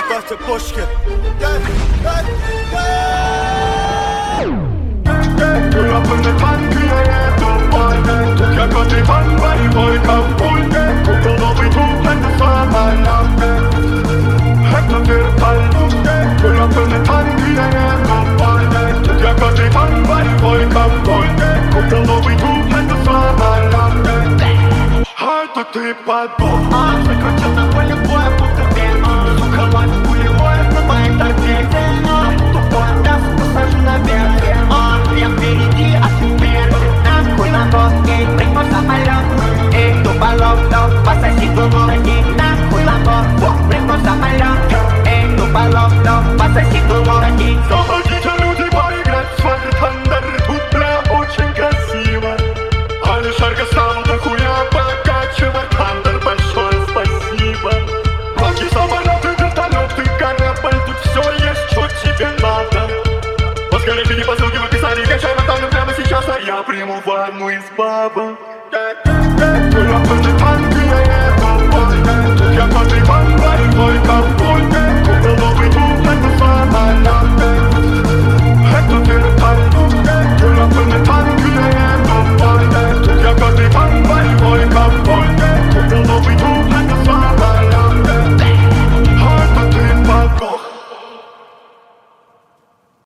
Yaklaş Pushkin. Gel, gel, gel. Pull up in the tank, yeah, don't mind it. Jag kan till fan varje pojkar pojke. Och då vi tog henne samman natten. Hämta till palmunge. Pull up in the tank, yeah, don't mind it. Jag kan till fan varje pojkar pojke. Och då vi tog henne samman natten. Hard ты подбор. Закрутил на поле боя, будто тема. Сука, лайф пулевое, на моей торпеде. Тупое мясо посажу на вверх. Я впереди, а ты вперед. Нахуй на бок, эй, прыгну в самолет. Эй, туполов, пососи гулоги. Нахуй на бок, прыгну в самолет. Эй, туполов, пососи гулоги. Заходите, люди, поиграть с вами Thunder. Тут прям очень красиво. Али шарка стала дохуя покачивать. Thunder, большое спасибо. Плохие самолеты, вертолеты, корабль. Тут все есть, что тебе надо. Поскорее не посылки в описании. Качай мотану прямо сейчас, а я приму ванну из баба. Pull up in the tank, yeah.